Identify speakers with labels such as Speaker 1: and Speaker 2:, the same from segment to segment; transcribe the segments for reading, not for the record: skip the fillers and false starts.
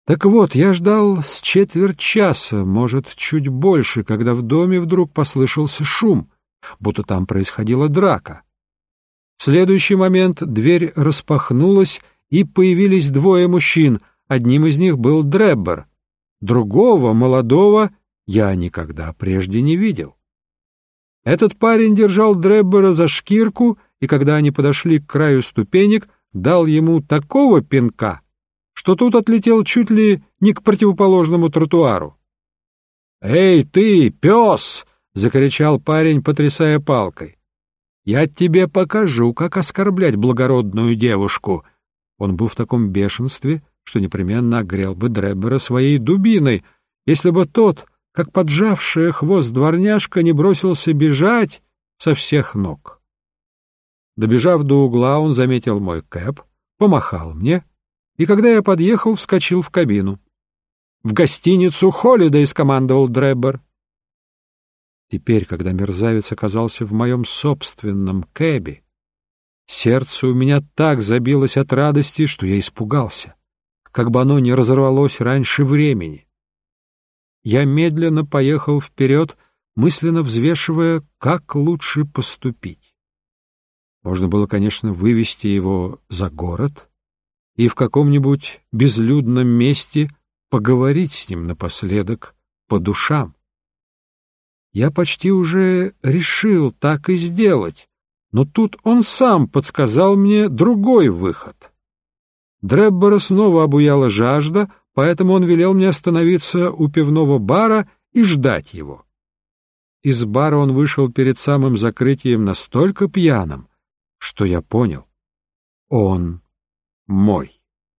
Speaker 1: Так вот, я ждал с четверть часа, может, чуть больше, когда в доме вдруг послышался шум, будто там происходила драка. В следующий момент дверь распахнулась, и появились двое мужчин. Одним из них был Дреббер. Другого, молодого, я никогда прежде не видел. Этот парень держал Дреббера за шкирку, и когда они подошли к краю ступенек, дал ему такого пинка, что тут отлетел чуть ли не к противоположному тротуару. «Эй, ты, пес!» — закричал парень, потрясая палкой. «Я тебе покажу, как оскорблять благородную девушку!» Он был в таком бешенстве, что непременно огрел бы Дреббера своей дубиной, если бы тот, как поджавшая хвост дворняжка, не бросился бежать со всех ног. Добежав до угла, он заметил мой кэп, помахал мне, и когда я подъехал, вскочил в кабину. «В гостиницу Холидей!» — скомандовал Дреббер. Теперь, когда мерзавец оказался в моем собственном кэбе, сердце у меня так забилось от радости, что я испугался, как бы оно не разорвалось раньше времени. Я медленно поехал вперед, мысленно взвешивая, как лучше поступить. Можно было, конечно, вывести его за город и в каком-нибудь безлюдном месте поговорить с ним напоследок по душам. Я почти уже решил так и сделать, но тут он сам подсказал мне другой выход. Дреббера снова обуяла жажда, поэтому он велел мне остановиться у пивного бара и ждать его. Из бара он вышел перед самым закрытием настолько пьяным, что я понял — он мой.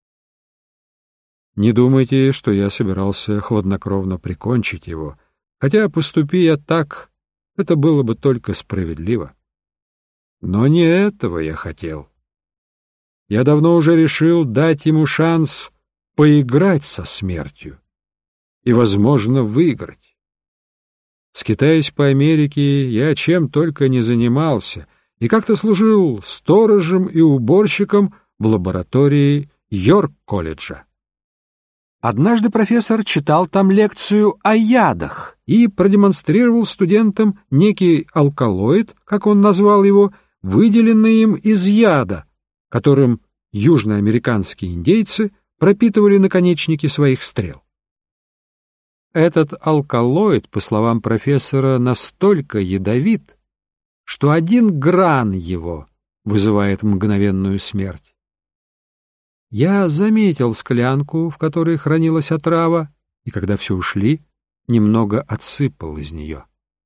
Speaker 1: Не думайте, что я собирался хладнокровно прикончить его, хотя, поступи я так, это было бы только справедливо. Но не этого я хотел. Я давно уже решил дать ему шанс поиграть со смертью и, возможно, выиграть. Скитаясь по Америке, я чем только не занимался и как-то служил сторожем и уборщиком в лаборатории Йорк-колледжа. Однажды профессор читал там лекцию о ядах и продемонстрировал студентам некий алкалоид, как он назвал его, выделенный им из яда, которым южноамериканские индейцы пропитывали наконечники своих стрел. Этот алкалоид, по словам профессора, настолько ядовит, что 1 гран его вызывает мгновенную смерть. Я заметил склянку, в которой хранилась отрава, и когда все ушли, немного отсыпал из нее.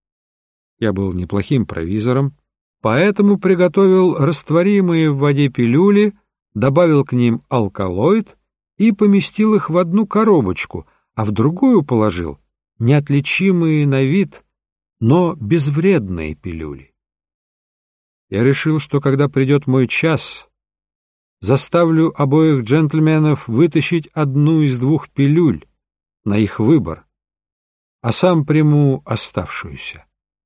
Speaker 1: Я был неплохим провизором, поэтому приготовил растворимые в воде пилюли, добавил к ним алкалоид и поместил их в одну коробочку, а в другую положил неотличимые на вид, но безвредные пилюли. Я решил, что когда придет мой час, заставлю обоих джентльменов вытащить одну из 2 пилюль на их выбор, а сам приму оставшуюся.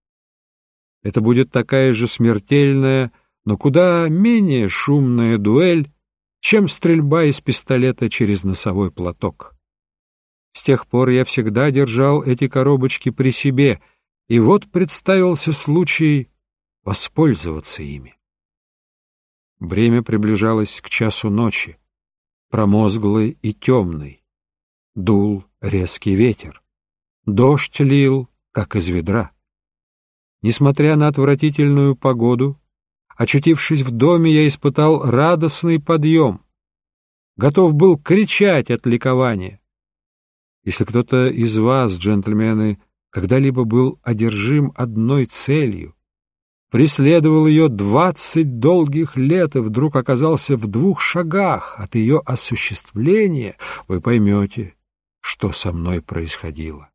Speaker 1: Это будет такая же смертельная, но куда менее шумная дуэль, чем стрельба из пистолета через носовой платок. С тех пор я всегда держал эти коробочки при себе, и вот представился случай воспользоваться ими. Время приближалось к часу ночи, промозглый и темный. Дул резкий ветер. Дождь лил, как из ведра. Несмотря на отвратительную погоду, очутившись в доме, я испытал радостный подъем. Готов был кричать от ликования. Если кто-то из вас, джентльмены, когда-либо был одержим одной целью, преследовал ее 20 долгих лет и вдруг оказался в 2 шагах от ее осуществления, вы поймете, что со мной происходило.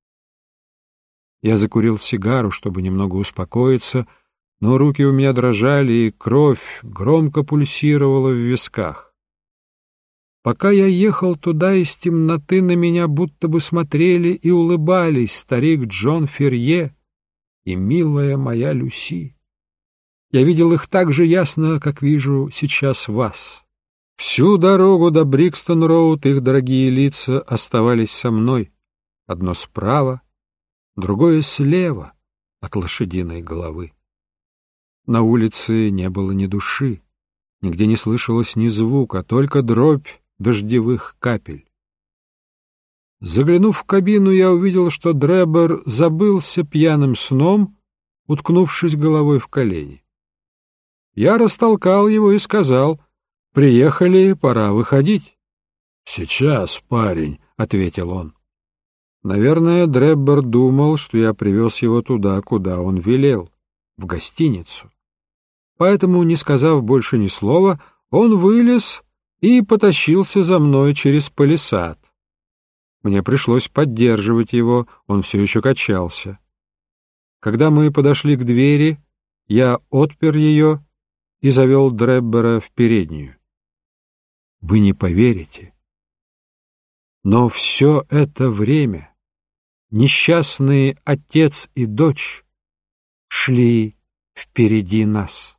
Speaker 1: Я закурил сигару, чтобы немного успокоиться, но руки у меня дрожали, и кровь громко пульсировала в висках. Пока я ехал туда, из темноты на меня будто бы смотрели и улыбались старик Джон Ферье и милая моя Люси. Я видел их так же ясно, как вижу сейчас вас. Всю дорогу до Брикстон-роуд их дорогие лица оставались со мной, одно справа, другое слева от лошадиной головы. На улице не было ни души, нигде не слышалось ни звука, только дробь дождевых капель. Заглянув в кабину, я увидел, что Дребер забылся пьяным сном, уткнувшись головой в колени. Я растолкал его и сказал: «Приехали, пора выходить». «Сейчас, парень», — ответил он. Наверное, Дребер думал, что я привез его туда, куда он велел, в гостиницу. Поэтому, не сказав больше ни слова, он вылез и потащился за мной через палисад. Мне пришлось поддерживать его, он все еще качался. Когда мы подошли к двери, я отпер ее и завел Дреббера в переднюю. Вы не поверите, но все это время несчастные отец и дочь шли впереди нас.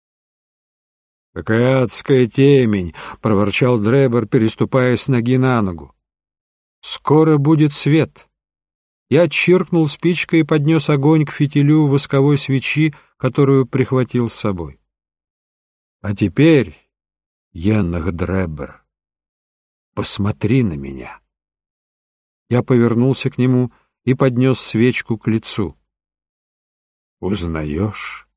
Speaker 1: «Какая адская темень!» — проворчал Дреббер, переступая с ноги на ногу. «Скоро будет свет». Я чиркнул спичкой и поднес огонь к фитилю восковой свечи, которую прихватил с собой. «А теперь, Йеннах Дреббер, посмотри на меня». Я повернулся к нему и поднес свечку к лицу. «Узнаешь?»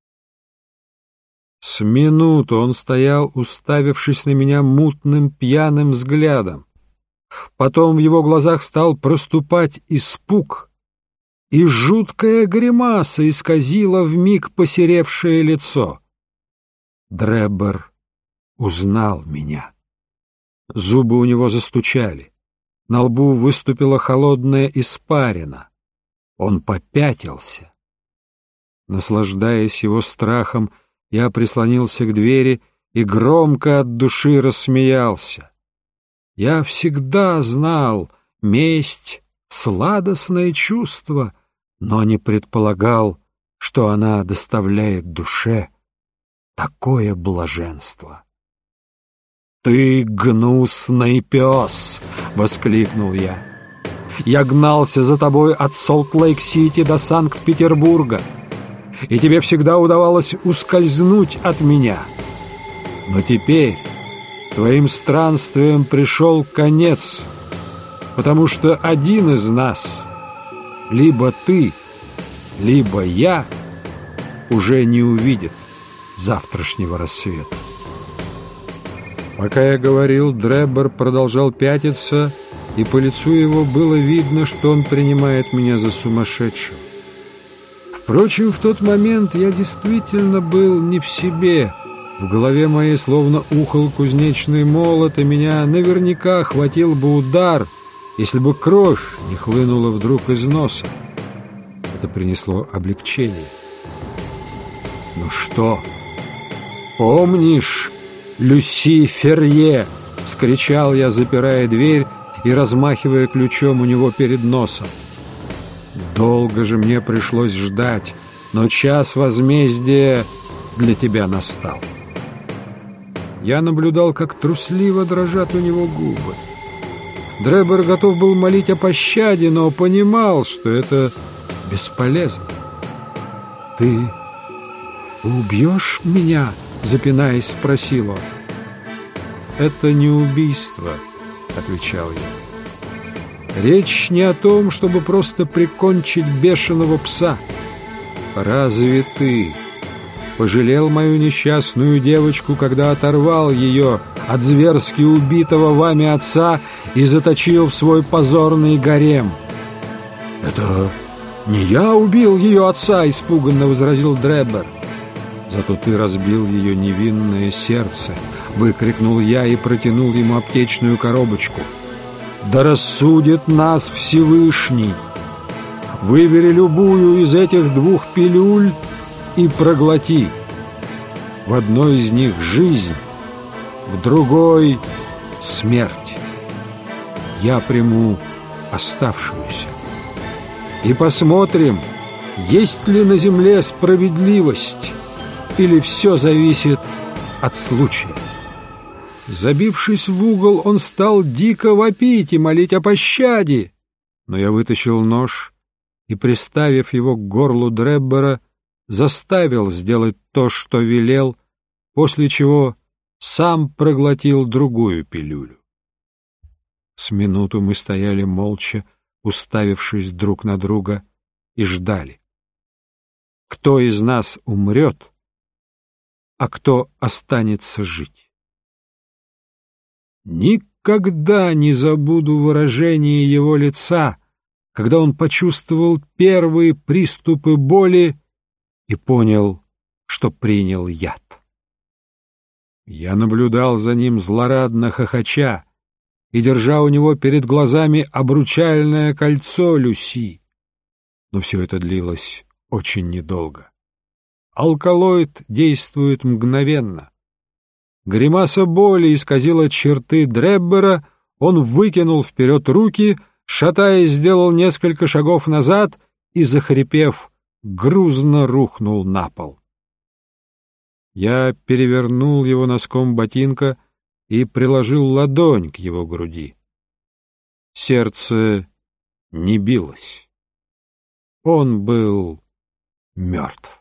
Speaker 1: С минуту он стоял, уставившись на меня мутным пьяным взглядом. Потом в его глазах стал проступать испуг, и жуткая гримаса исказила вмиг посеревшее лицо. Дреббер узнал меня. Зубы у него застучали, на лбу выступила холодная испарина. Он попятился. Наслаждаясь его страхом, я прислонился к двери и громко от души рассмеялся. Я всегда знал, месть — сладостное чувство, но не предполагал, что она доставляет душе такое блаженство. «Ты гнусный пес!» — воскликнул я. «Я гнался за тобой от Солт-Лейк-Сити до Санкт-Петербурга, и тебе всегда удавалось ускользнуть от меня. Но теперь твоим странствиям пришел конец, потому что один из нас, либо ты, либо я, уже не увидит завтрашнего рассвета». Пока я говорил, Дреббер продолжал пятиться, и по лицу его было видно, что он принимает меня за сумасшедшего. Впрочем, в тот момент я действительно был не в себе. В голове моей словно ухал кузнечный молот, и меня наверняка хватил бы удар, если бы кровь не хлынула вдруг из носа. Это принесло облегчение. «Ну что, помнишь Люси Ферье?» — вскричал я, запирая дверь и размахивая ключом у него перед носом. Долго же мне пришлось ждать, но час возмездия для тебя настал. Я наблюдал, как трусливо дрожат у него губы. Дреббер готов был молить о пощаде, но понимал, что это бесполезно. «Ты убьешь меня?» — запинаясь, спросил он. «Это не убийство», — отвечал я. «Речь не о том, чтобы просто прикончить бешеного пса. Разве ты пожалел мою несчастную девочку, когда оторвал ее от зверски убитого вами отца и заточил в свой позорный гарем?» «Это не я убил ее отца», — испуганно возразил Дреббер. «Зато ты разбил ее невинное сердце», — выкрикнул я и протянул ему аптечную коробочку. «Да рассудит нас Всевышний! Выбери любую из этих двух пилюль и проглоти. В одной из них жизнь, в другой — смерть. Я приму оставшуюся. И посмотрим, есть ли на земле справедливость, или все зависит от случая». Забившись в угол, он стал дико вопить и молить о пощаде. Но я вытащил нож и, приставив его к горлу Дреббера, заставил сделать то, что велел, после чего сам проглотил другую пилюлю. С минуту мы стояли молча, уставившись друг на друга, и ждали. Кто из нас умрет, а кто останется жить? Никогда не забуду выражение его лица, когда он почувствовал первые приступы боли и понял, что принял яд. Я наблюдал за ним злорадно хохоча и держа у него перед глазами обручальное кольцо Люси. Но все это длилось очень недолго. Алкалоид действует мгновенно. Гримаса боли исказила черты Дреббера, он выкинул вперед руки, шатаясь, сделал несколько шагов назад и, захрипев, грузно рухнул на пол. Я перевернул его носком ботинка и приложил ладонь к его груди. Сердце не билось. Он был мертв.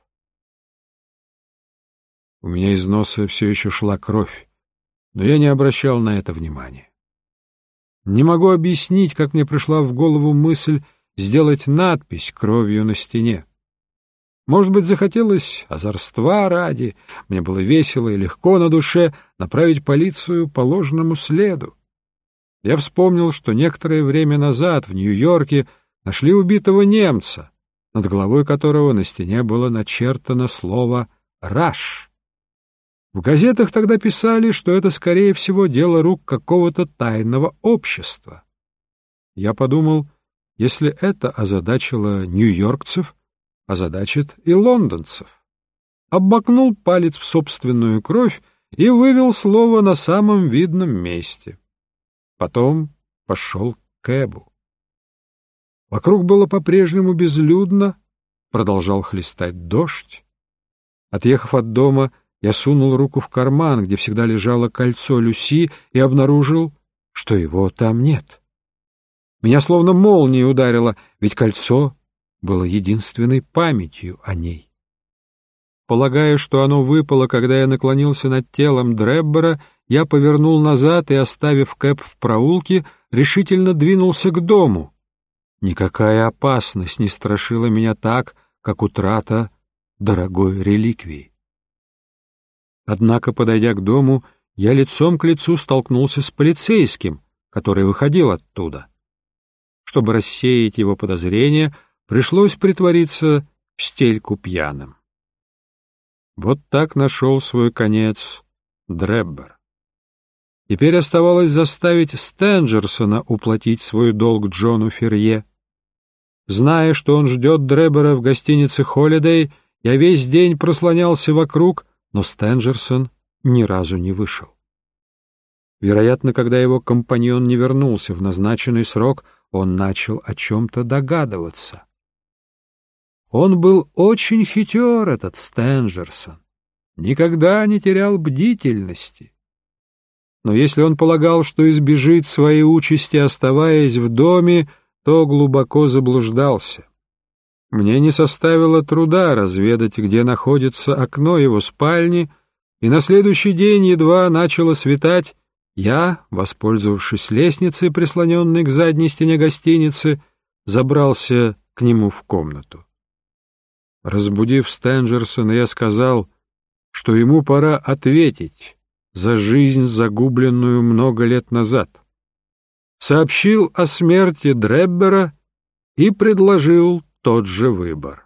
Speaker 1: У меня из носа все еще шла кровь, но я не обращал на это внимания. Не могу объяснить, как мне пришла в голову мысль сделать надпись кровью на стене. Может быть, захотелось озорства ради, мне было весело и легко на душе направить полицию по ложному следу. Я вспомнил, что некоторое время назад в Нью-Йорке нашли убитого немца, над головой которого на стене было начертано слово «Раш». В газетах тогда писали, что это, скорее всего, дело рук какого-то тайного общества. Я подумал, если это озадачило нью-йоркцев, озадачит и лондонцев. Обмакнул палец в собственную кровь и вывел слово на самом видном месте. Потом пошел к Эбу. Вокруг было по-прежнему безлюдно, продолжал хлестать дождь. Отъехав от дома, я сунул руку в карман, где всегда лежало кольцо Люси, и обнаружил, что его там нет. Меня словно молнией ударило, ведь кольцо было единственной памятью о ней. Полагая, что оно выпало, когда я наклонился над телом Дреббера, я повернул назад и, оставив Кэб в проулке, решительно двинулся к дому. Никакая опасность не страшила меня так, как утрата дорогой реликвии. Однако, подойдя к дому, я лицом к лицу столкнулся с полицейским, который выходил оттуда. Чтобы рассеять его подозрения, пришлось притвориться в стельку пьяным. Вот так нашел свой конец Дреббер. Теперь оставалось заставить Стенджерсона уплатить свой долг Джону Ферье. Зная, что он ждет Дреббера в гостинице «Холидей», я весь день прослонялся вокруг, но Стенджерсон ни разу не вышел. Вероятно, когда его компаньон не вернулся в назначенный срок, он начал о чем-то догадываться. Он был очень хитер, этот Стенджерсон, никогда не терял бдительности. Но если он полагал, что избежит своей участи, оставаясь в доме, то глубоко заблуждался. Мне не составило труда разведать, где находится окно его спальни, и на следующий день, едва начало светать, я, воспользовавшись лестницей, прислоненной к задней стене гостиницы, забрался к нему в комнату. Разбудив Стенджерсона, я сказал, что ему пора ответить за жизнь, загубленную много лет назад. Сообщил о смерти Дреббера и предложил тот же выбор.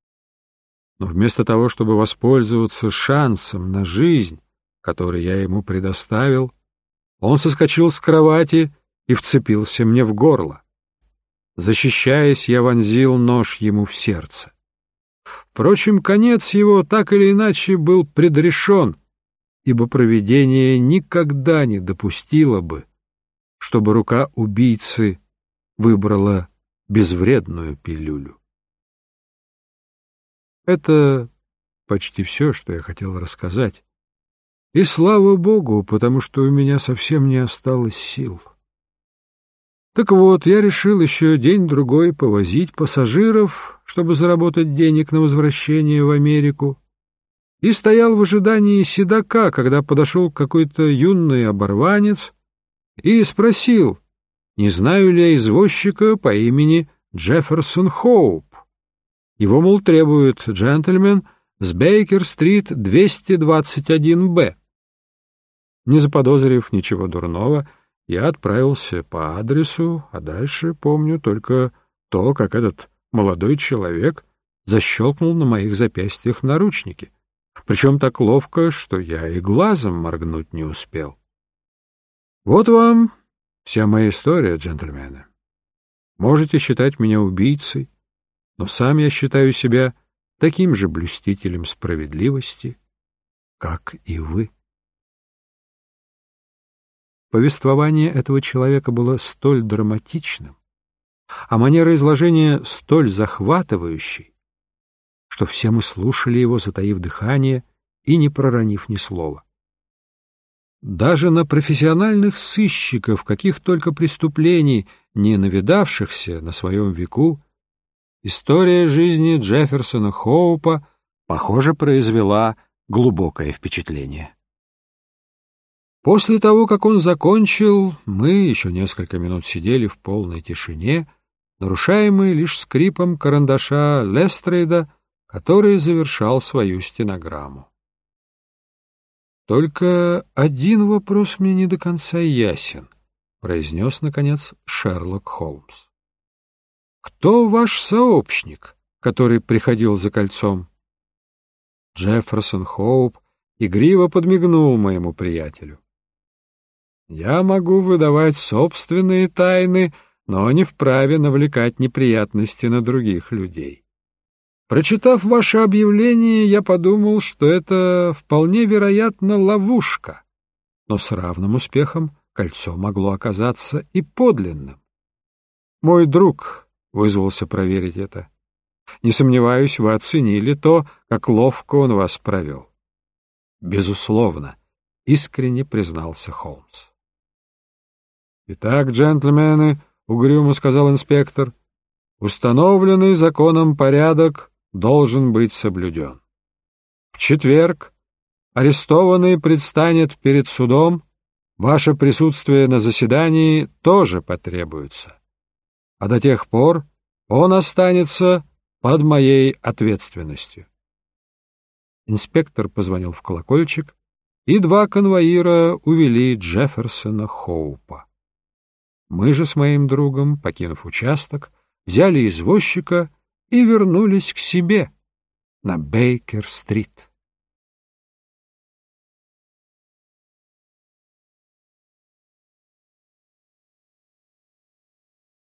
Speaker 1: Но вместо того, чтобы воспользоваться шансом на жизнь, который я ему предоставил, он соскочил с кровати и вцепился мне в горло. Защищаясь, я вонзил нож ему в сердце. Впрочем, конец его так или иначе был предрешен, ибо провидение никогда не допустило бы, чтобы рука убийцы выбрала безвредную пилюлю. Это почти все, что я хотел рассказать. И слава богу, потому что у меня совсем не осталось сил. Так вот, я решил еще день-другой повозить пассажиров, чтобы заработать денег на возвращение в Америку, и стоял в ожидании седока, когда подошел какой-то юный оборванец и спросил, не знаю ли я извозчика по имени Джефферсон Хоуп. Его, мол, требует джентльмен с Бейкер-стрит 221-Б. Не заподозрив ничего дурного, я отправился по адресу, а дальше помню только то, как этот молодой человек защелкнул на моих запястьях наручники, причем так ловко, что я и глазом моргнуть не успел. Вот вам вся моя история, джентльмены. Можете считать меня убийцей, но сам я считаю себя таким же блюстителем справедливости, как и вы. Повествование этого человека было столь драматичным, а манера изложения столь захватывающей, что все мы слушали его, затаив дыхание и не проронив ни слова. Даже на профессиональных сыщиков, каких только преступлений не навидавшихся на своем веку, история жизни Джефферсона Хоупа, похоже, произвела глубокое впечатление. После того, как он закончил, мы еще несколько минут сидели в полной тишине, нарушаемой лишь скрипом карандаша Лестрейда, который завершал свою стенограмму. «Только один вопрос мне не до конца ясен», — произнес, наконец, Шерлок Холмс. «Кто ваш сообщник, который приходил за кольцом?» Джефферсон Хоуп игриво подмигнул моему приятелю. «Я могу выдавать собственные тайны, но не вправе навлекать неприятности на других людей. Прочитав ваше объявление, я подумал, что это вполне вероятно ловушка, но с равным успехом кольцо могло оказаться и подлинным. Мой друг вызвался проверить это. Не сомневаюсь, вы оценили то, как ловко он вас провел». «Безусловно», — искренне признался Холмс. «Итак, джентльмены, — угрюмо сказал инспектор, — установленный законом порядок должен быть соблюден. В четверг арестованный предстанет перед судом, ваше присутствие на заседании тоже потребуется, а до тех пор он останется под моей ответственностью». Инспектор позвонил в колокольчик, и два конвоира увели Джефферсона Хоупа. Мы же с моим другом, покинув участок, взяли извозчика и вернулись к себе на Бейкер-стрит.